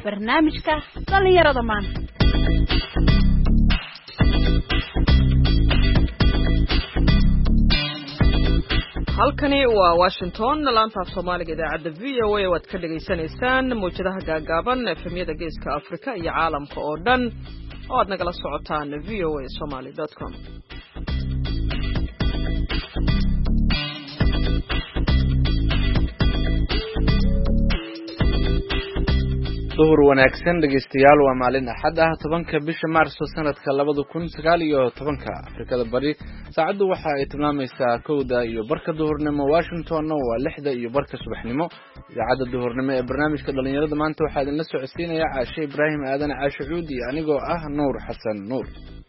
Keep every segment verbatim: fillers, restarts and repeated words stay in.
barnaamijka dhalinyarada maanta. halkani waa Washington laanta Soomaaliga idaacadda V O A waad ka dhageysanaysaan muujadaha gaagaaban efemyada geeska Afrika iyo caalamka oo dhan oo aad nagala socotaan v o a somali dot com. duhur wanaagsan dhageystayaal waa maalin axad ah tobanka bisha maarso sanadka labada kun sagaal iyo tobanka Afrikada Bari saacadu waxa ay tilmaamaysaa kowda iyo barka duhurnimo Washington waa lixda iyo barka subaxnimo idaacadda duhurnimo ee barnaamijka dhalinyarada maanta waxa idin la socodsiinaya Caashe Ibraahim Aadan Caashe Cuudi anigoo ah Nuur Xasan Nuur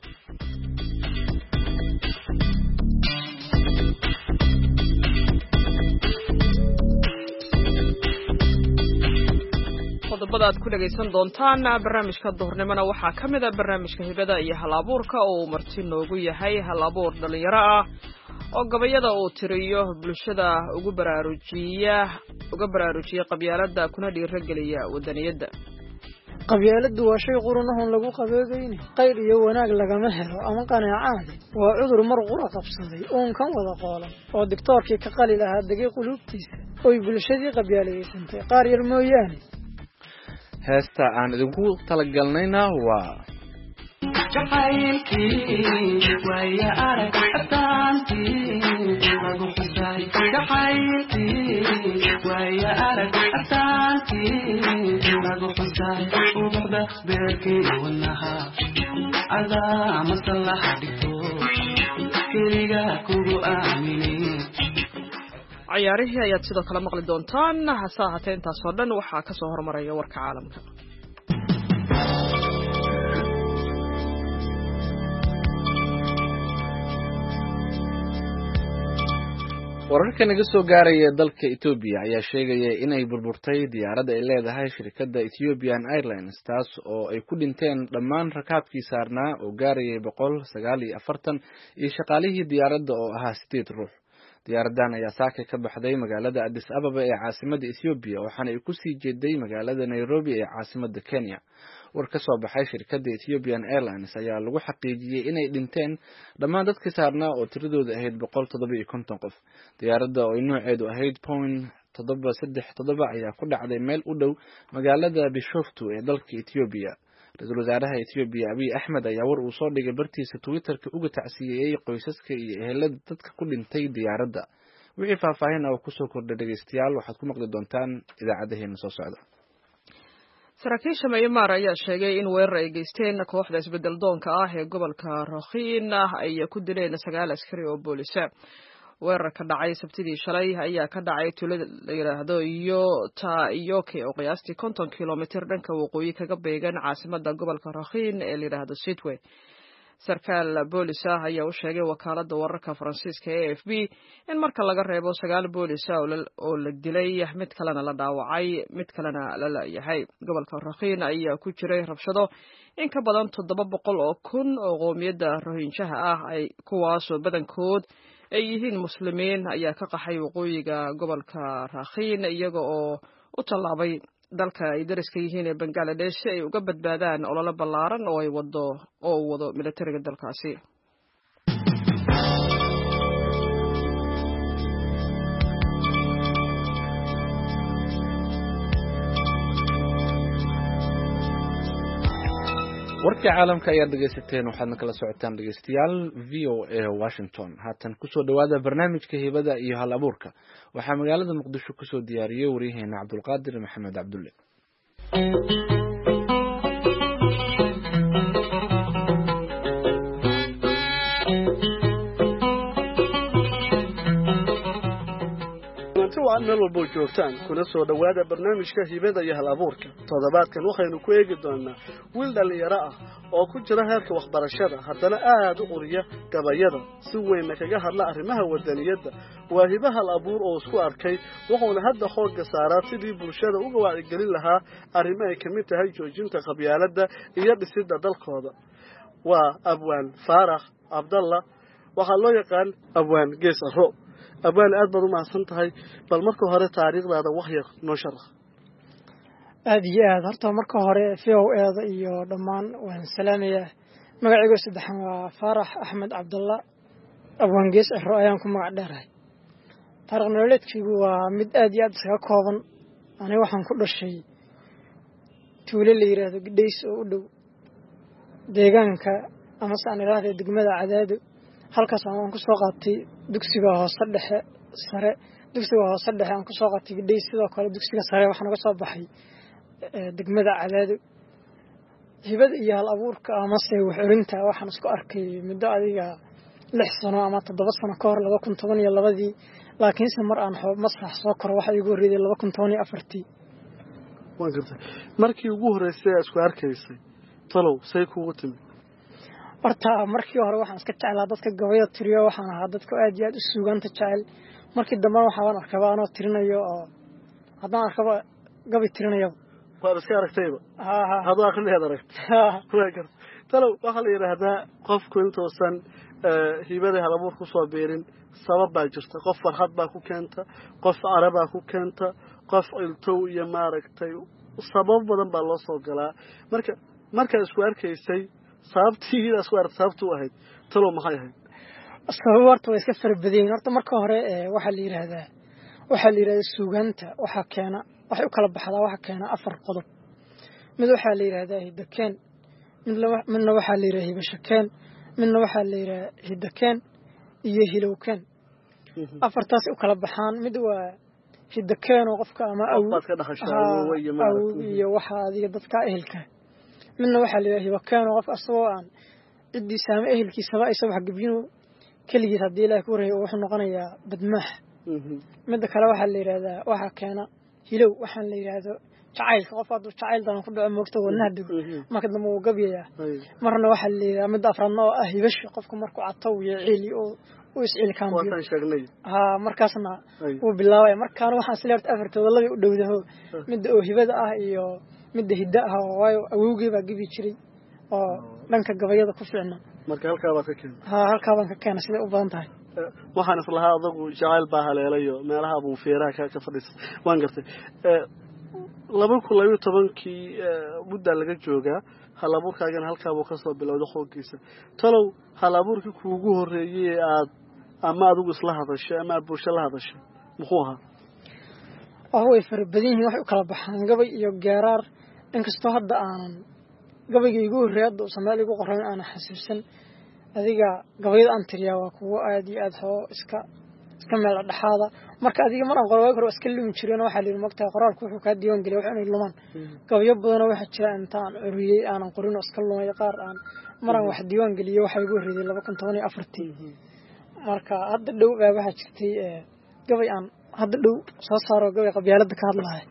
qodobada aad ku dhageysan doontaan barnaamijka duhurnimona waxaa ka mid ah barnaamijka hibada iyo hal-abuurka oo marti noogu yahay hal-abuur dhalinyaro ah oo gabayada uu tiriyo bulshada ugu baraarujiya uga baraarujiya qabyaalada kuna dhiirageliya wadaniyada. qabyaaladu waa shay qurunahun lagu qabeegayni qayr iyo wanaag lagama helo ama qanaacaade waa cudur mar qura qabsaday uun kan wada qoolan oo doctorkii ka qali lahaa degay qulubtiisa oy bulshadii qabyaalaysantay qaar yar mooyaane. heesta aan idinku talagalnayna waa jacaylkii waya arag xataantii lagu xusay jacaylkii waya arag xataantii lagu xusay ubuxda beerkii wanaha adaa maslaxa dhigto keliga kugu aaminin. ciyaarihii ayaad sidoo kale maqli doontaan hase ahaatee intaasoo dhan waxaa ka soo hormaraya warka caalamka. wararka naga soo gaaraya dalka Ethiopia ayaa sheegaya inay burburtay diyaaradda ay leedahay shirkadda Ethiopian Airlines taas oo ay ku dhinteen dhammaan rakaabkii saarnaa oo gaarayay boqol sagaal iyo afartan iyo shaqaalihii diyaaradda oo ahaa sideed ruux. diyaaradan ayaa saaka ka baxday magaalada Addis Ababa ee caasimadda Ethiopia waxaana ay ku sii jeeday magaalada Nairobi ee caasimadda Kenya. war ka soo baxay shirkadda Ethiopian Airlines ayaa lagu xaqiijiyay inay dhinteen dhammaan dadkii saarnaa oo tiradoodu ahayd boqol toddoba iyo konton qof. diyaaradda oo nooceedu ahayd Boeing toddoba saddex toddoba ayaa ku dhacday meel u dhow magaalada Bishoftu ee dalka Ethiopia. Ra'iisul Wasaaraha Ethiopia Abiy Ahmed ayaa war uu soo dhigay bartiisa Twitter-ka uga tacsiyeeyay qoysaska iyo ehelada dadka ku dhintay diyaaradda. wixii faahfaahin ah oo ku soo kordhay dhageystayaal waxaad ku maqli doontaan idaacadaheena soo socda. saraakiisha Myanmar ayaa sheegay in weerar ay geysteen kooxda isbedel doonka ah ee gobolka Rakhine ay ku dileen sagaal askari oo boolis ah. weerar ka dhacay sabtidii shalay ayaa ka dhacay tuulada la yiraahdo Yotayoke oo qiyaastii konton kiiloomitir dhanka waqooyi kaga beegan caasimadda gobolka Rakhine ee la yiraahdo Sitwe. sarkaal boolis ah ayaa u sheegay wakaaladda wararka Faransiiska A F P in marka laga reebo sagaal boolis ah oo la dilay mid kalena la dhaawacay mid kalena la laayahay. gobolka Rakhine ayaa ku jiray rabshado in ka badan toddoba boqol oo kun oo qoomiyadda Rohingya ah ay kuwaas oo badankood ay yihiin muslimiin ayaa ka qaxay waqooyiga gobolka Rakhine iyaga oo u tallaabay dalka ay dariska yihiin ee Bangladesh si ay uga badbaadaan olole ballaaran oo ay wado oo wado militariga dalkaasi. warka caalamka ayaa dhageysateen waxaadna kala socotaan dhageystayaal V O A Washington. haatan kusoo dhawaada barnaamijka hibada iyo hal-abuurka waxaa magaalada Muqdisho kusoo diyaariyay waryaheena Cabdulqaadir Maxamed Cabdulle. meel walbo joogtaan kuna soo dhawaada barnaamijka hibada iyo hal-abuurka. toddobaadkan waxaynu ku eegi doonaa wiil dhalinyaro ah oo ku jira heerka waxbarashada haddana aad u qoriya gabayada si weynna kaga hadla arrimaha wadaniyadda. waa hiba hal-abuur oo isku arkay wuxuuna hadda xoogga saaraa sidii bulshada uga wacyigelin lahaa arrimo ay ka mid tahay joojinta qabyaaladda iyo dhisidda dalkooda. waa abwaan faarax cabdalla waxaa loo yaqaan abwaan gees arro. abwaan aad baad u mahadsan tahay bal marka hore taariikhdaada wax yar noo sharax. aad iyo aad horta marka hore v o eeda iyo dhammaan waan salaamayaa magacaygu saddexan waa Faarax Axmed Cabdalla abwangees ciro ayaan ku magac dheerahay taariikh nololeedkaygu waa mid aad iyo aad iskaga kooban aniga waxaan ku dhashay tuulo la yiraahdo Gidhays oo u dhow deegaanka ama saan iraahdo degmada Cadaado halkaas aan ku soo qaatay dugsiga hoose dhexe sare dugsiga hoose dhexe aan ku soo qaatay Gidhays sidoo kale dugsiga sare waxaan uga soo baxay degmada Cadaado hibad iyo hal abuurka ama se wax orinta waxaan isku arkay muddo adiga lix sano ama toddoba sano ka hor laba kun toban iyo labadii laakiin se mar aan xoob masrax soo koro waxa igu horeeyay laba kun toban iyo afartii waan gartay markii ugu horeysay isku arkaysay talow say kugu timi horta markii hore waxaan iska jeclaa dadka gabayada tiriyo waxaan ahaa dadka aad iyo aad u suugaanta jecel markii dambe waxaan arkaba anoo tirinayo oo haddaan arkaba gabay tirinayo waa iska aragtayba ha ha hadu akhriyeed aragtay waa gartay talow waxa la yiraahdaa qofku intoosan hibada hal abuur ku soo beerin sabab baa jirta qof farxad baa ku keenta qof araba ku keenta qof iltow iyo maaragtay sabab badan baa loo soo galaa marka marka isku arkaysay sababtii isku aragtay sababtu ahayd talow maxay ahayd sababta way iska farbadeen horta marka hore waxa la yiraahdaa waxa la yiraahdaa suugaanta waxa keena waxa u kala baxdaa waxa keena afar qodob mid waxa la yiraahdaa hidakeen midna waxa la yiraahdaa hibashakeen midna waxa la yiraahdaa hidakeen iyo hilowkeen afartaas u kala baxaan mid waa hidakeen oo qofka ama awdka dhaxashaa iyo maaragtay iyo waxa adiga dadka ehelka midna waxa la yiraahdaa hibakeen oo qof asoo aan cidii saame ehelkiisa ay soo wax gabiyeen kaligiis hadii la ku wareeyo wuxuu noqonayaa badmaax mid kale waxa la yiraahdaa waxa keena hilow waxaan la yiraahdo jacayl qof aad jacayl dan ku dhaco moogto wadnaha marka dambe uu gabiyaa marna waxa la yiraahdaa mid afraadna oo ah hibash qofku markuu catow iyo ciili oo uu isciil kaan biyo waan sheegnay ha markaasna uu bilaabay markaan waxaan sileert afartooda la u dhowdaho mid oo hibada ah iyo mid hidda ah oo waayo awowgii baa gabi jiray oo dhanka gabayada ku fiicna marka halka baad ka keenay ha halka baan ka keenay sida u badan tahay waxaan islahaa adagu jacayl baa haleelayo meelaha buu feeraha ka ka fadhiisay waan gartay ee laba kun iyo tobankii muddo laga joogaa hal abuurkaagan halka buu ka soo bilowday xooggiisa talow hal abuurkii kuugu horeeyay aad ama adigu isla hadashay ama bulshada la hadashay muxuu ahaa oo way farbadin wax u kala baxaan gabay iyo geeraar inkastoo hadda aan gabayga igu horeeyay Soomaaliga ugu qoran aan xasuusan adiga gabayada aan tiriyaa waa kuwa aad iyo aad hoo iska iska meel dhaxaada marka adiga mar aan qoray karo iska lumi jireen waxa la mogtaa qoraalku wuxuu ka diiwan galay waxa inay lumaan gabayo badan waxa jira intaan uriyay aan qorin oo iska lumay qaar aan maraan wax diiwan galiyay waxa igu horeeyay laba kun toban iyo afartii marka hadda dhow waxa jirtay gabay aan hadda dhow soo saaro gabay qabyaalada ka hadlahay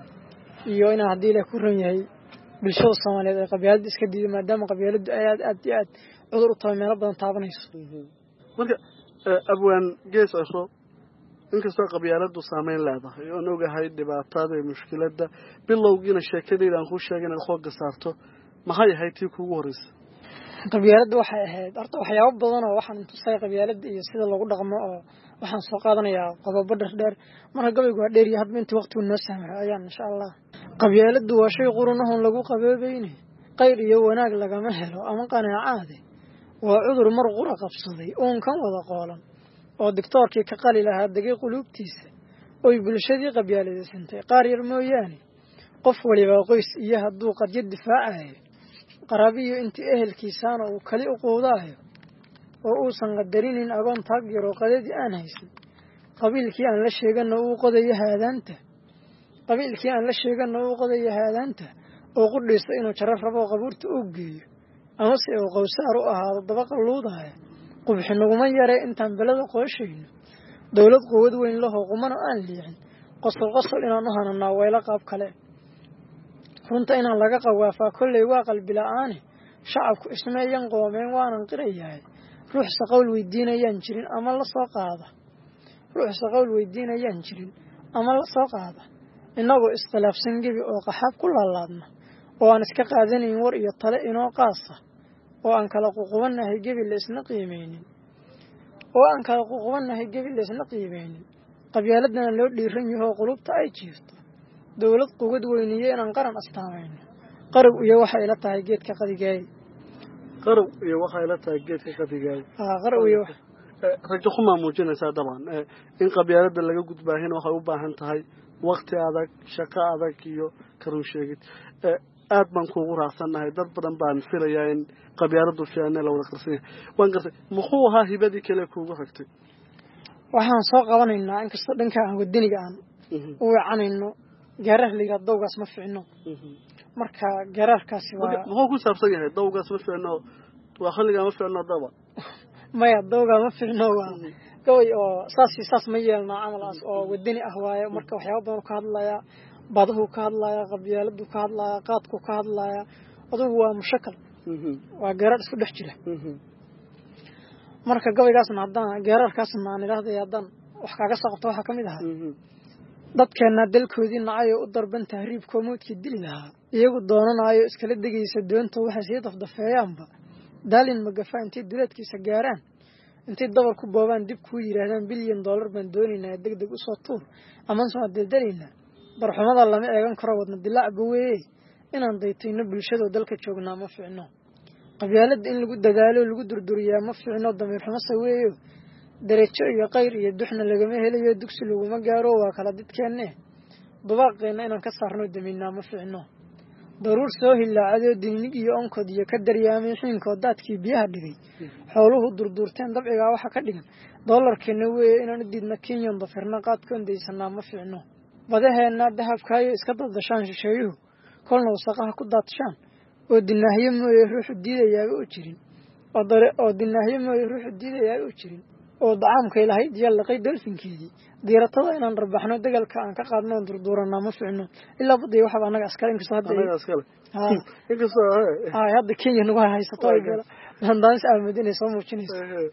iyo in hadii la ku ran yahay bulshada Soomaaliyeed ay qabyaalada iska diiday maadaama qabyaaladu aad aad aad cudur u tahay meel badan taabanayso marka abwaan gees asoo inkastoo qabyaaladu saameyn leedahay oo ogahay dhibaatada iyo mushkiladda bilowgiina sheekadayda aan ku sheegay inaad xoog saarto maxay ahayd tii kuugu horeysay qabyaaladu waxay ahayd horta waxyaabo badan oo waxaan tusay qabyaalada iyo sida lagu dhaqmo oo waxaan soo qaadanayaa qodobo dheer marka gabaygu waa dheer iyo hadba intii waqtigu noo saamaxay ayaan insha Allah qabyaaladu waa shay qurunaha lagu qabeebayni qayr iyo wanaag lagama helo ama qanaacaade waa cudur mar qura qabsaday oo kan wada qoolan oo doctorkii ka qali lahaa dagay qulubtiisa oo bulshadii qabyaaladaysan qaar yar mooyaane qof waliba qoys iyo hadduu qadiyad difaacayo qarabiyo intii ehelkiisana uu kali u qoodaayo oo uusan qadarinin agoon taag yaro qadadi aan haysan qabiilkii aan la sheegana uu qodayo haadaanta qabiilkii aan la sheegana uu qodayo haadaanta oo qudhaysta inuu jarar rabo qabuurta u geeyo ama si uu qowsaar u ahaado daba qaluudahay qubxinaguma yare intaan balada qoyshayno dawlad quwad weyn leh oo qumana aan liicin qosol qosol inaan u hananaa weyla qaab kale runta inaan laga qawaafaa kolley waa qalbi la'aan shacabku ismeeyan qoomeen waanan qirayahay ruux saqawl weydiinayaan jirin ama la soo qaada ruux saqawl weydiinayaan jirin ama la soo qaada inagoo iskhilaafsan gibi oo qaxab ku laalaadna oo aan iska qaadanayn war iyo tale inoo qaasa oo aan kala ququbanahay gibi la isna qiimeynin oo aan kala ququbanahay gibi la isna qiimeynin qabyaaladana loo dhiiran yahay qulubta ay jiifto dawlad quwad weyniye inaan qaran astaamayno qarow iyo waxa ila tahay geedka qadigaay qarow iyo waxa ila tahay geedka qadigaay ah qarow iyo rajo kuma muujinaysa daban in qabyaalada laga gudbaahin waxay u baahan tahay waqti adag shaqo adag iyo karun sheegid aad baan kuugu raacsanahay dad badan baan filayaa in qabyaaladu fiicnaa la wada qarsanay waan gartay muxuu ahaa hibadii kale kuugu ragtay waxaan soo qabanaynaa in kasta dhanka aan wadaniga aan u wacanayno gaarar liga dawgaas ma fiicno marka gaararkaasi waa muxuu ku saabsan yahay dawgaas ma fiicno waa xilliga ma fiicno daba maya dawga ma fiicno waa goy oo saasi saas ma yeelna amalaas oo wadani ah waaye marka waxyaabo badan ka hadlaya badahu ka hadlaya qabyaaladu ka hadlaya qaadku ka hadlaya adugu waa mushakal waa gaarar isku dhex jira marka gabaygaasna haddaan gaararkaasna aan idhaahday haddaan wax kaaga soo qabto waxaa ka mid ahaa dadkeena dalkoodii nacay oo u darban tahriibkoo moodkii dili lahaa iyagu doonanayo iskala degaysa doonta waxay sii dafdafeeyaanba daalin magafa intay duleedkiisa gaaraan intay dabar ku boobaan dib kuu yidhaahdaan bilyan dollar baan doonaynaa deg deg usoo tuur amaan soo adeldalaynaa barxumada lama eegan karo wadna dilaacba weeye inaan daytayno bulshadoo dalka joognaa ma fiicno qabyaalada in lagu dadaalo lagu durduriyaa ma fiicno damiir xumase weeyo darajo iyo qayr iyo duxna lagama helayo dugsi laguma gaaro waa kala didkeenne dubaaqeenna inaan ka saarno daminaa ma fiicno daruur soo hilaacadoo dininig iyo onkod iyo ka daryaamay xiinkood daadkii biyaha dhigay xooluhu durduurteen dabcigaa waxa ka dhigan doolarkeenna weeye inaan u diidna kenyan dafirna qaadkoon daysanaa ma fiicno badaheenna dahabkaayo iska dadashaan shisheeyuhu kolna wasaqaha ku daadshaan oo dinaahiyo mooye ruuxu diidayaaba u jirin oo dinaahiyo mooye ruuxu diidayaaba u jirin oo dacaamkay lahayd yallaqay dolfinkeedii diiratada inaan rabaxno degalka aan ka qaadno oon durduuranaa ma fiicno ilaa badii waxaba annaga askale inkastoo hadda hadda kenya nagu haysato dandaanis aamood inay soo muujinayso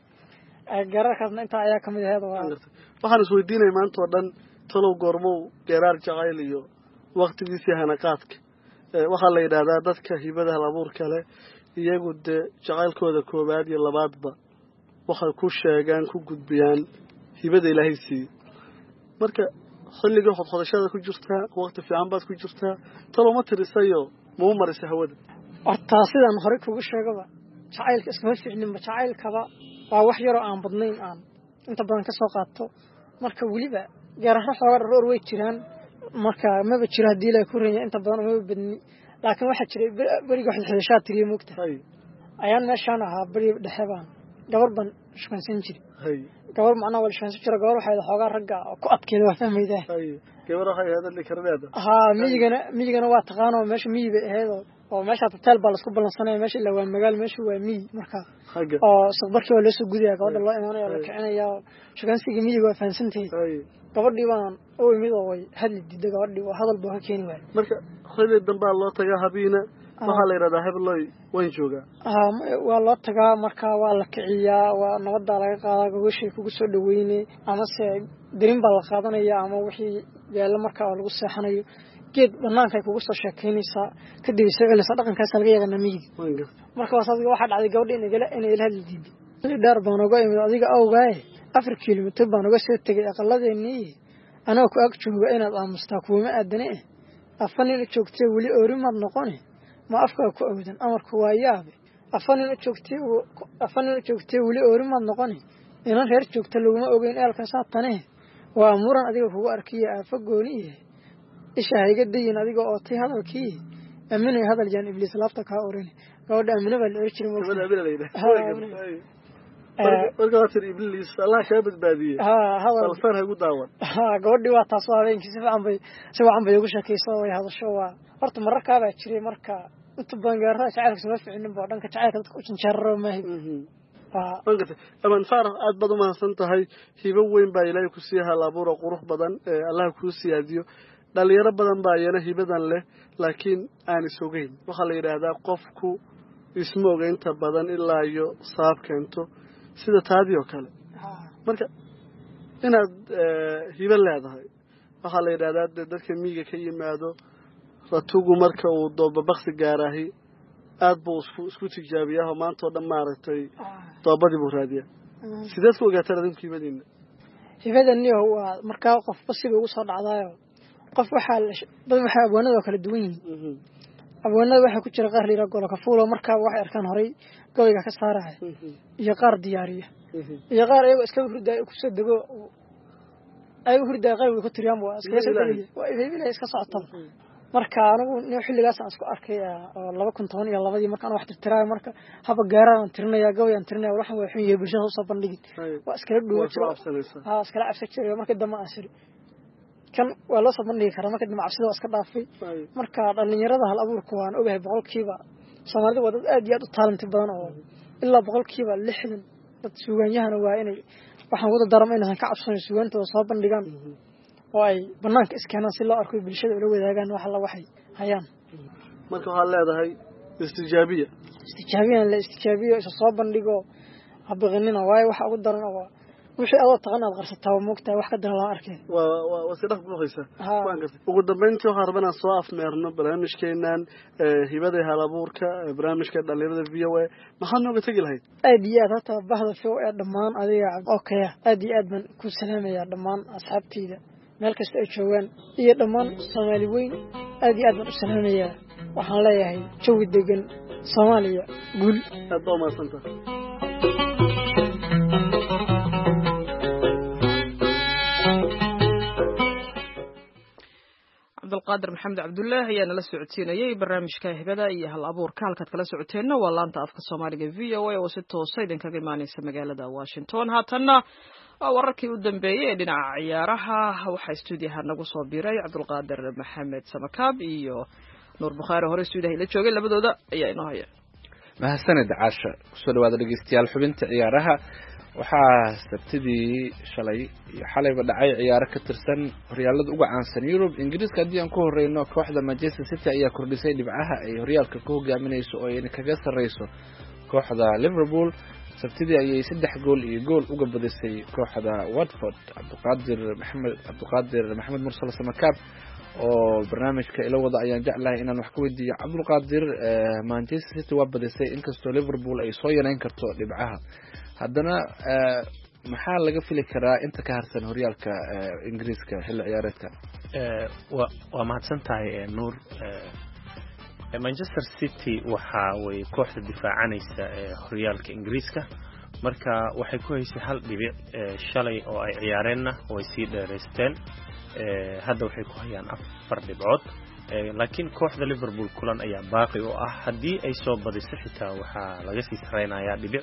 gaararkaasna intaa ayaa kamid aheed waxaan isweydiinaya maanta oo dhan talow goormow geeraar jacayl iyo waktigiisii hanaqaadka waxaa la yidhaahdaa dadka hibada hal abuurka leh iyagu dee jacaylkooda koowaad iyo labaadba waxay ku sheegaan ku gudbiyaan hibada ilaahay siiyey marka xilliga xodxodashada ku jirtaa waqti fiican baad ku jirtaa talo ma tirisayo ma u marisa hawada hortaa sidaan hore kugu sheegaba jacaylka iskama fiicninba jacaylkaba waa wax yaroo aan badnayn aan inta badan ka soo qaato marka weliba gaararo xooga dharoor way jiraan marka maba jiro haddii ilaahay ku ranya inta badan umaba badni laakiin waxaa jiray beriga xidxidashaa tiriya moogta ayaan meeshaan ahaa beri dhexe baan gabar baan shukansan jiri gabar macnaa waa shukansan jira gabar waxay xoogaa ragga ku adkeeda waa fahmaydaa gabar waxay hadalli karneeda haa miyigana miyigana waa taqaano meesha miyi bay ahayd oo meesha hotel baa laisku ballansanaya meesha ilaa waa magaal meesha waa miyi marka oo saqbarkii waa loo soo gudaya gabadha loo imaanaya la kicinaya shukansiga miyiga waa fahansantahay gabadhii baan u imid oo way hadli diiday gabadhii oo hadal buu ka keeni waayay marka xilli dambaa loo tagaa habiina waxaa la yidhahdaa hebloy waan joogaa waa loo tagaa marka waa la kiciyaa waa nabadaa laga qaadaa gogoshay kugu soo dhaweyne amase dirin baa la qaadanaya ama wixii yaalla marka oo lagu seexanayo geed banaanka ay kugu soo sheekaynaysaa kadib soo celinaysaa dhaqankaasa laga yaqaanaa miyiga marka waas adiga waxaa dhacday gabadha inagala inay ila hadli diiday xilli dheer baan uga imid adiga awgaaye afar kilomitir baan uga soo tegay aqaladeennii anoo ku ag jooga inaad aamustaa kuwama aadane eh afanina joogtee weli oorimaad noqone ma afkaa ku awdan amarku waa yaabe afanina joogtee afanina joogtee weli oorimaad noqone inan reer joogta laguma ogeyn eelka saatane waa amuuran adiga kugu arkiya aafa gooniye isha hayga dayin adiga oo tay hadalkii aaminay hadal jaan ibliis laabta kaa oran gabadha aamina baa la eri jiray marka waa tiri ibliis allah kaa badbaadiyey salfaan hagu daawan gabadhii waa taasoo habeenkii si fiican bay si wacan bay ugu sheekayso way hadasho waa horta mararkaa baa jiray marka inta badan gaarada jacaylka sama ficinin ba dhanka jacaylka dadka u janjeeraro maahib aman faarax aad baad umahadsan tahay hibo weyn baa ilaahay ku sii hal abuuro qurux badan allah kuu siyaadiyo dhalinyaro badan baa iyana hibadan leh laakiin aan isogeyn waxaa la yidhaahdaa qofku isma oga inta badan ilaa iyo saab keento sida taadii oo kale marka inaad hibo leedahay waxaa la yidhahdaa dee dadka miyiga ka yimaado ratugu marka uu doobabaksi gaarahi aad buu isku isku tijaabiyaa oo maanta oo dhan maaragtay doobadii buu raadiyaa sideed ku ogaataan adinku hibadiina hibadaniyo waa markaa qofba siba ugu soo dhacdaayo qof waxaa dad waxay abwaanada kala duwan yihiin abwaanada waxa ku jira qaar liira golo ka fuulo markaa waxay arkaan horay gabayga ka saaraya iyo qaar diyaariya iyo qaar ayaga iska hurday ku soo dago ay hurday qayb ku tiriyaan waa iska soo dagay waa idin iska socota marka anigu nin xilligaas aan isku arkay oo laba kun toban iyo labadii markaan wax tirtiray marka haba gaaraan tirnaya gabayaan tirnaya waxaan way xun yahay bulshada soo bandhigin waa iska dhuwa jiro ha iska afsad jiro marka dama asir kan waa loo soo bandhigi karaa marka dama cabsida iska dhaafay marka dhalinyarada hal abuurku waan ogahay boqolkiiba Soomaalida waa dad aad iyo aad u talent badan oo ilaa boqolkiiba lixdan dad suugaanyahana waa inay waxaan wada dareemay inaan ka cabsanayo suugaantooda soo bandhigaan oo ay banaanka iskeenaan si loo arko bulshada ula wadaagaan waxa la waxay hayaan marka waxa leedahay istijaabiya istijaabiya la istijaabiyo soo bandhigo habaqinina way waxa ugu daran oo wixii aad taqaanaad qarsataa moogtaa wax ka daran la arkay waa waa sidoo buuxaysa waan gartay ugu dambeyntii waxa rabana soo afmeerno barnaamijkeenan hibada hal abuurka barnaamijka dhalinyarada V O A maxaa nooga tagi lahayd aad iyo aad hata bahda V O A dhamaan adiga okay aad iyo aad ban ku salaamaya dhamaan asxaabtayda meel kasta ay joogaan iyo dhamaan Soomaali weyn aad iyo aad ban u salaamaya waxaan leeyahay jawi degan Soomaaliya guul aad baa maasanta Abdulqaadir Maxamed Cabdullaahi ayaa nala socodsiinayay barnaamijka hibada iyo hal abuurka halkaad kala socoteena waa laanta afka Soomaaliga V O A oo si toos ah idinkaga imaanaysa magaalada Washington haatanna wararkii u dambeeyay ee dhinaca ciyaaraha waxa stuudiyaha nagu soo biiray Abdulqaadir Maxamed Samakaab iyo Nuur Bukhaari hore stuudiyaha la joogay labadooda ayaa inoo haya mahadsanid Caasha kusoo dhawaada dhageystayaal xubinta ciyaaraha waxaa sabtidii shalay iyo xalayba dhacay ciyaaro ka tirsan horyaalada ugu caansan Europe Ingiriiska hadii aan ku horeyno kooxda Manchester City ayaa kordhisay dhibcaha ay horyaalka ku hogaaminayso oo ay kaga sareyso kooxda Liverpool sabtidii ayay saddex gool iyo gool uga badisay kooxda Watford Abdulqaadir Maxamed Abdulqaadir Maxamed Mursal Samakaab oo barnaamijka ila wada ayaan jeclahay inaan wax ka weydiiyo Abdulqaadir Manchester City waa badisay inkastoo Liverpool ay soo yareyn karto dhibcaha haddana maxaa laga fili karaa inta ka harsan horyaalka Ingiriiska xilli ciyaareedka ee waa mahadsan tahay Nuur Manchester City waxa way kooxda difaacanaysa horyaalka Ingiriiska marka waxay ku haysay hal dhibic shalay oo ay ciyaareenna oo ay sii dheereysteen ee hadda waxay ku hayaan afar dhibcood laakiin kooxda Liverpool kulan ayaa baaqi oo ah hadii ay soo badiso xitaa waxa laga sii sareynayaa dhibic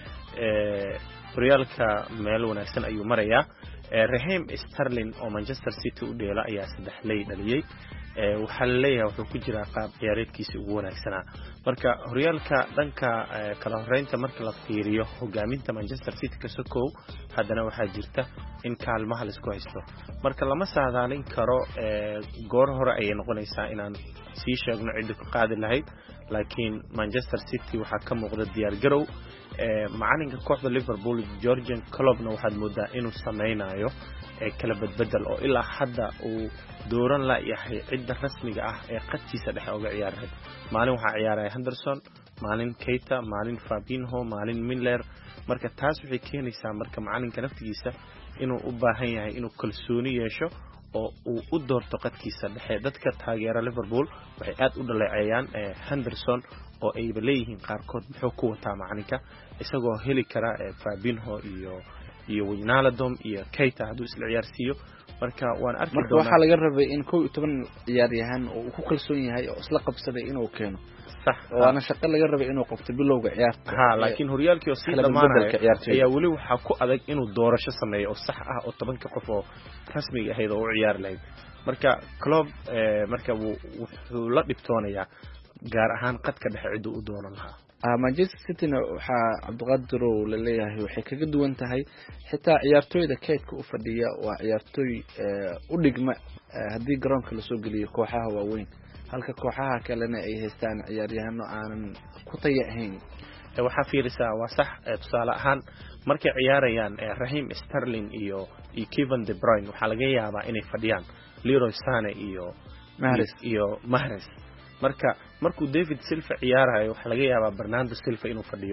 ee horyaalka meel wanaagsan ayuu marayaa Raheem Sterling oo Manchester City u dheela ayaa saddex lay dhaliyay ee waxa la leeyahay wuxuu ku jiraa qaab ciyaareedkiisa ugu wanaagsanaa marka horyaalka dhanka kala horeynta marka la fiiriyo hogaaminta Manchester City ka sokow haddana waxa jirta in kaalmaha la isku haysto marka lama saadaalin karo ee goor hore ay noqonaysaa inaan sii sheegno cid ku qaadi lahayd laakiin Manchester City waxa ka muuqda diyaar garow ee macalinka kooxda Liverpool Jurgen Klopp waxaad moodaa inuu sameeynayo ee kala badbedel oo ilaa hadda uu dooran la yahay cidda rasmiga ah ee qadkiisa dhexe uga ciyaaray maalin waxa ciyaaray Henderson maalin Keita maalin Fabinho maalin Miller marka taas waxay keenaysaa marka macalinka naftigiisa inuu u baahan yahay inuu kalsooni yeesho oo uu u doorto qadkiisa dhexe dadka taageera Liverpool waxay aad u dhaleeceeyaan Henderson oo ay leeyihiin qaarkood muxuu ku wataa macalinka isagoo heli kara Fabinho iyo iyo Wijnaldum iyo Keita haduu isla ciyaarsiyo marka waan arki doonaa marka waxa laga rabay in kow iyo toban ciyaaryahan oo uu ku kalsoon yahay oo isla qabsaday inuu keeno sax waana shaqo laga rabay inuu qabto bilowga ciyaarta ha laakiin horyaalkii oo si dhamaanay ayaa wali waxa ku adag inuu doorasho sameeyo oo sax ah oo toban qof oo rasmiga ahayd oo u ciyaar lahayd marka Klopp marka wuxuu la dhibtoonayaa gaar ahaan qadka dhexe cid uu doonan lahaa Manchester City waxa Abdulqaadir la leeyahay waxay kaga duwan tahay xitaa ciyaartooyda keedka u fadhiya waa ciyaartooy u dhigma hadii garoonka la soo geliyo kooxaha waaweyn halka kooxaha kalena ay haystaan ciyaaryahano aanan ku tayahayn waxa fiirisaa waa sax tusaale ahaan markay ciyaarayaan Raheem Sterling iyo iyo Kevin De Bruyne waxa laga yaabaa inay fadhiyaan Leroy Sane iyo Mahrez iyo Mahrez marka markuu David Silva ciyaarayo waxa laga yaabaa Bernardo Silva inuu fadhiyo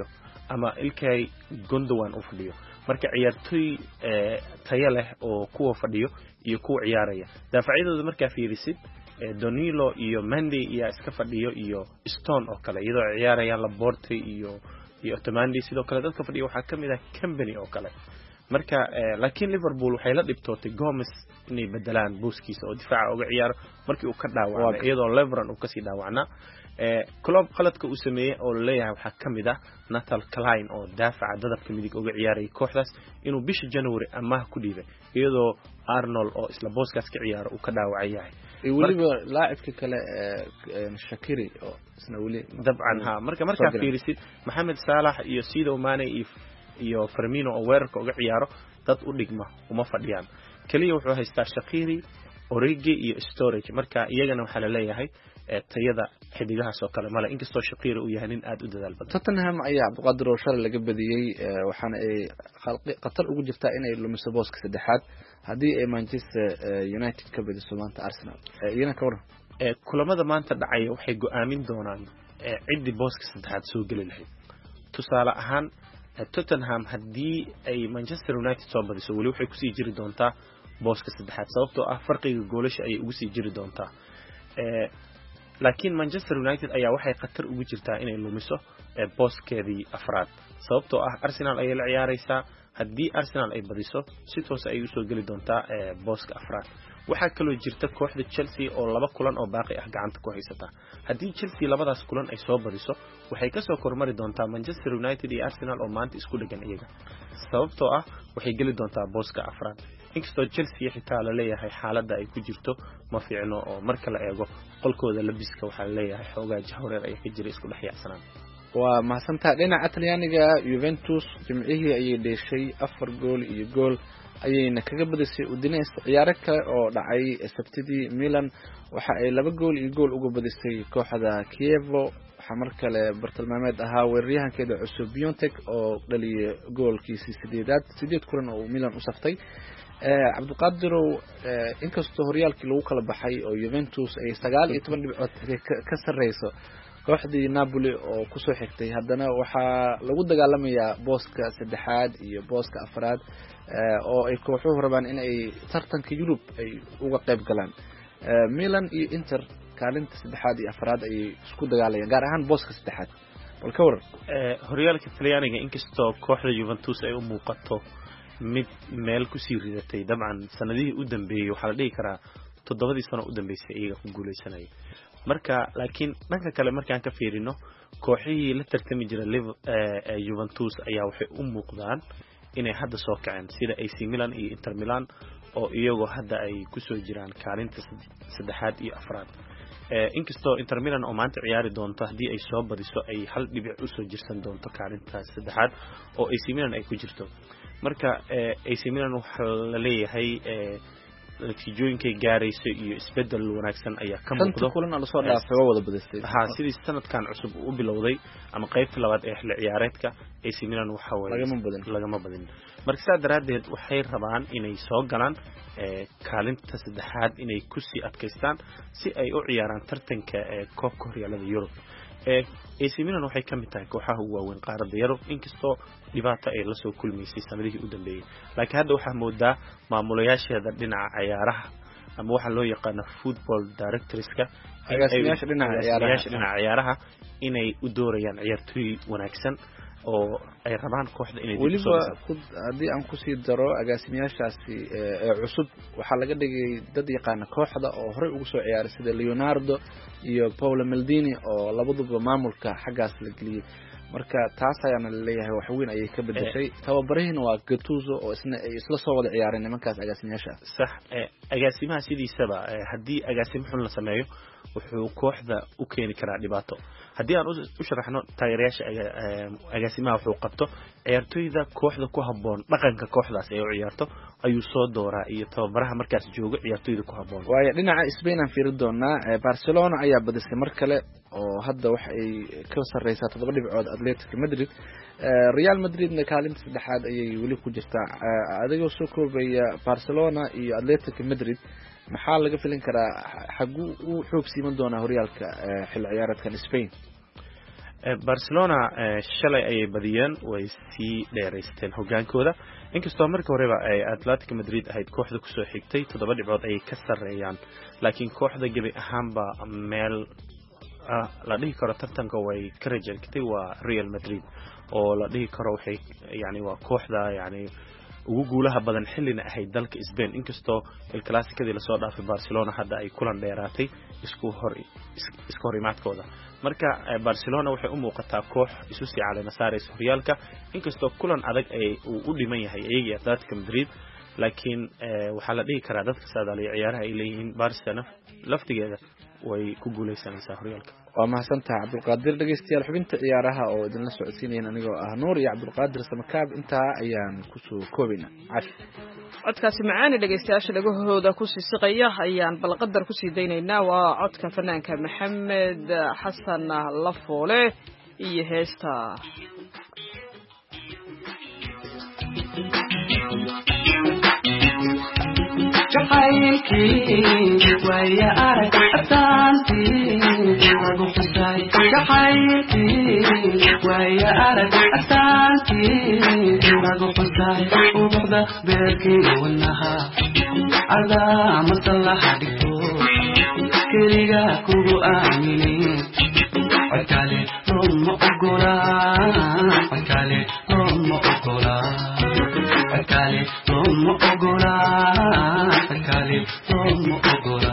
ama Ilkay Gundogan uu fadhiyo marka ciyaartoy tayo leh oo kuwa fadhiyo iyo kuwa ciyaaraya daafacyadooda marka fiirisid Danilo iyo Mendy iyo iska fadhiyo iyo Stone oo kale iyadoo ciyaarayaan Laporte iyo iyo Otamendi sidoo kale dadka fadhiyo waxa kamid ah Company oo kale marka laakiin Liverpool waxay la dhibtootay Gomez inay bedelaan booskiisa oo difaaca uga ciyaaro markii uu ka dhaawacay iyadoo Lovren uu ka sii dhaawacna ee club qaladka uu sameeyay oo leeyahay waxa kamid ah Nathal Klein oo daafaca dadabka midig uga ciyaaray kooxdaas inuu bisha January amaah ku dhiibay iyadoo Arnold oo isla booskaas ka ciyaaro uu ka dhaawacay yahay waliba laacibka kale Shaqiri oo isna wali dabcan ha marka marka fiirisid Mohamed Salah iyo Sadio Mane iyo Firmino oo weerarka uga ciyaaro dad u dhigma uma fadhiyaan kaliya wuxuu haystaa Shaqiri Origi iyo Sturridge marka iyagana waxa la leeyahay tayada xidigahaas oo kale mala inkastoo Shaqiri uu yahay nin aad u dadaal badan Tottenham ayaa Abdulqaadir oo shalay laga badiyay waxaana ay qatar ugu jirtaa inay lumiso booska saddexaad hadii ay Manchester United ka badiso maanta Arsenal iyana ka waran ee kulamada maanta dhacay waxay go'aamin doonaan cidii booska saddexaad soo gali lahayd tusaale ahaan Tottenham hadii ay Manchester United soo badiso wali waxay ku sii jiri doontaa booska saddexaad sababtoo ah farqiga goolasha ay ugu sii jiri doontaa ee laakiin Manchester United ayaa waxay qatar ugu jirtaa inay lumiso booskeedii afraad sababtoo ah Arsenal ay la ciyaaraysaa hadii Arsenal ay badiso si toos ay u soo gali doontaa booska afraad waxa kale oo jirta kooxda Chelsea oo laba kulan oo baaqi ah gacanta ku haysata hadii Chelsea labadaas kulan ay soo badiso waxay ka soo kormari doontaa Manchester United iyo Arsenal oo maanta isku dhagan iyaga sababtoo ah waxay gali doontaa booska afraad inkastoo Chelsea xitaa la leeyahay xaaladda ay ku jirto ma fiicno oo marka la eego qolkooda labiska waxa la leeyahay xoogaa jahwareer ay ka jira isku dhaxyacsanaan waa mahadsantaa dhinaca Talyaaniga Juventus jimcihii ayay dheeshay afar gool iyo gool ayayna kaga badisay Udinese ciyaaro kale oo dhacay Sabtidii Milan waxa ay laba gool iyo gool uga badisay kooxda Chievo waxa markale bartilmaameed ahaa weeraryahankeeda cusub Piontek oo dhaliyay goolkiisii sideedaad sideed kulan oo Milan u saftay ee Abdulqaadir inkastoo horyaalkii lagu kala baxay oo Juventus ay sagaal iyo toban dhibcood ka sareyso kooxdii Napoli oo ku soo xigtay haddana waxa lagu dagaalamayaa booska saddexaad iyo booska afraad oo ay kooxuhu rabaan in ay tartanka Yurub ay uga qayb galaan Milan iyo Inter kaalinta saddexaad iyo afraad ay isku dagaalayaan gaar ahaan booska saddexaad balka war ee horyaalka Talyaaniga inkastoo kooxda Juventus ay u muuqato mid meel ku sii ridatay dabcan sanadihii u dambeeyay waxa la dhigi karaa toddobadii sano u dambeysay iyaga ku guuleysanay marka laakiin dhanka kale markaan ka fiirino kooxihii la tartami jiray ee Juventus ayaa waxay u muuqdaan inay hadda soo kaceen sida A C Milan iyo Inter Milan oo iyagoo hadda ay ku soo jiraan kaalinta saddexaad iyo afraad ee inkastoo Inter Milan oo maanta ciyaari doonto hadii ay soo badiso ay hal dhibic u soo jirsan doonto kaalinta saddexaad oo A C Milan ay ku jirto marka A C Milan waxa la leeyahay natiijooyinkay gaarayso iyo isbedel wanaagsan ayaa ka muuqdo kulan la soo dhaafay wada badistay ha sidii sanadkan cusub u bilowday ama qaybta labaad ee xilli ciyaareedka A C Milan waxa weeye lagama badin lagama badin marka sidaa daraadeed waxay rabaan inay soo galaan ee kaalinta saddexaad inay ku sii adkaystaan si ay u ciyaaraan tartanka ee koobka horyaalada Yurub ee A C Milan waxay kamid tahay kooxaha ugu waaweyn qaaradda Yurub inkastoo dhibaato ay la soo kulmaysay sanadihii u dambeeyay laakiin hadda waxa moodaa maamulayaasheeda dhinaca ciyaaraha ama waxa loo yaqaan football directorska agaasimayaasha dhinaca ciyaaraha dhinaca ciyaaraha inay u doorayaan ciyaartoy wanaagsan oo ay rabaan kooxda inay waliba hadii aan ku sii daro agaasimayaashaasi ee cusub waxa laga dhigay dad yaqaan kooxda oo hore ugu soo ciyaaray sida Leonardo iyo Paolo Maldini oo labaduba maamulka xagaas la geliyay marka taas ayaana leeyahay wax weyn ayay ka bedeshay tababarihina waa Gattuso oo isna ay isla soo wada ciyaareen nimankaas agaasimayaasha sax agaasimaha sidiisaba hadii agaasimo xun la sameeyo wuxuu kooxda u keeni karaa dhibaato hadii aan u sharaxno taageerayaasha agaasimaha wuxuu qabto ciyaartoyda kooxda ku haboon dhaqanka kooxdaas ay u ciyaarto ayuu soo dooraa iyo tababaraha markaas jooga ciyaartoyda ku haboon waayo dhinaca Spain aan fiiri doonaa Barcelona ayaa badisay mar kale oo hadda wax ay ka sareysaa toddoba dhibcood Atletico Madrid Real Madridna kaalinta saddexaad ayay wali ku jirtaa adigoo soo koobaya Barcelona iyo Atletico Madrid maxaa laga filan karaa xagu uu xoog siiman doona horyaalka xil ciyaareedkan Spain Barcelona shalay ayay badiyeen way sii dheeraysteen hogaankooda inkastoo markii horeba ay Atletico Madrid ahayd kooxda ku soo xigtay toddoba dhibcood ay ka sareeyaan laakiin kooxda gabi ahaanba meel la dhihi karo tartanka way ka rajaysatay waa Real Madrid oo la dhihi karo waxay yani waa kooxda yani ugu guulaha badan xillina ahayd dalka Spain inkastoo il clasico-dii la soo dhaafay Barcelona hadda ay kulan dheeraatay isku hor isku horimaadkooda marka Barcelona waxay u muuqataa koox isu sii caleema saaraysa horyaalka inkastoo kulan adag ay u dhiman yahay ayaga Atletico Madrid laakiin waxa la dhihi karaa dadka saadaaliya ciyaaraha ay leeyihiin Barcelona laftigeeda way ku guuleysanaysaa horyaalka waa mahadsantahay Cabdulqaadir dhageystayaal xubinta ciyaaraha oo idinla socodsiinayna anigoo ah Nuur iyo Cabdulqaadir Samakaab intaa ayaan ku soo koobina codkaasi macaani dhageystayaasha dhagahooda ku siisiqaya ayaan balqadar ku sii daynaynaa waa codka fanaanka Maxamed Xasan Lafoole iyo heesta jacaylkii waya arag astaantii lagu xusay jacaylkii waya arag astaantii lagu xusay ubuxda beerkii wanaha adaa masallaha dhigto keliga kugu aaminin codkale looma ogola codkale looma ogola codkale looma ogola codkale looma ogola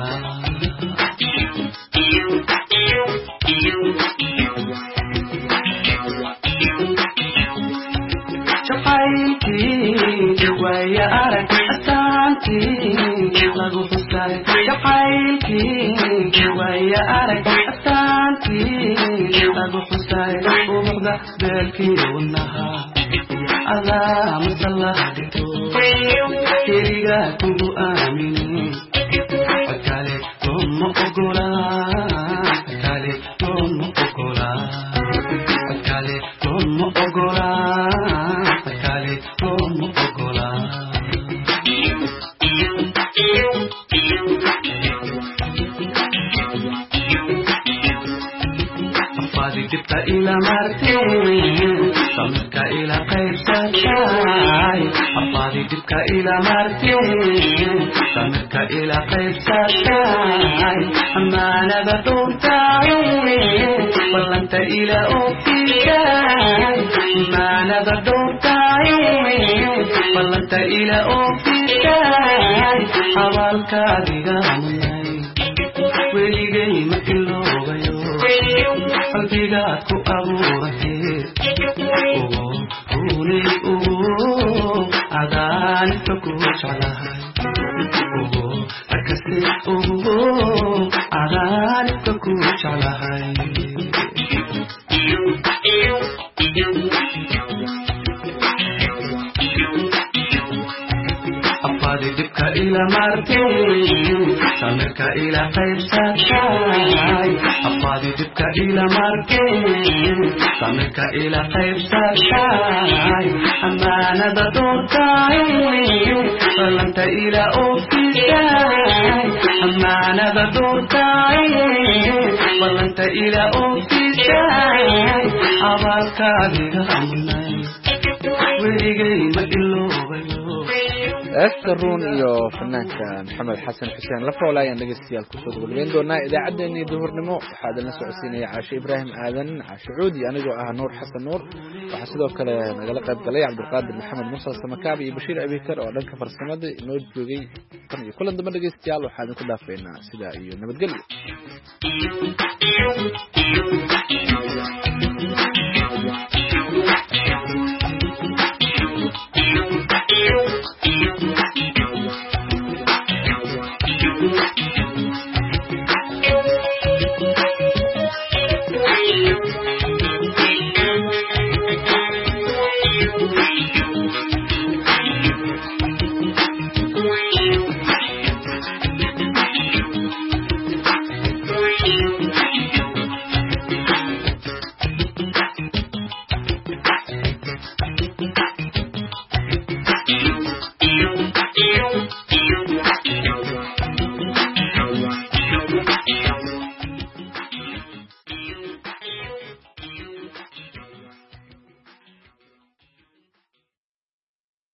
jacaylkii waya arag astaantii lagu xusay jacaylkii waya arag astaantii lagu xusay ubuxda beelkii wanaha adaa masallaha dhigto keliga kugu aaminin codkale looma ogola codkale looma ogola codkale looma ogola codkale looma ogola afaadi dibta ila marteen samirka ila qaybsatay afaadi dibka ila marteen samirka ila qaybsatay amaanada dhuntay ballanta ila oofisay amaanada dhuntay ballanta ila oofisay abaalkaadiga munay weligay ma iloobayo qalbigaad ku abuuratay ugu runay ugu adaanka ku jeclahay ugu arkasi ugu adaanka ku jeclahay afaadi dibka ila marteen samirka ila qaybsatay afaadi dibka ila marteen samirka ila qaybsatay amaanada dhuntay ballanta ila oofisay amaanada dhuntay ballanta ila oofisay abaalkaadiga munay weligay ma iloobayo أسترون يو فنانك محمد حسن حسين لفولا يعني نجستيال كتب والبين دونا إذا عدني ظهور نمو هذا الناس عسيني عاش إبراهيم آذن عاش عودي أنا جو آه نور حسن نور وحسدوا كلا نقلق قلي عبد القادر محمد موسى سمكابي بشير أبي كر وعلن كفر السمد نود جوجي كم كل عندما نجستيال وحاجة كلها فينا سدا إيو نبتقلي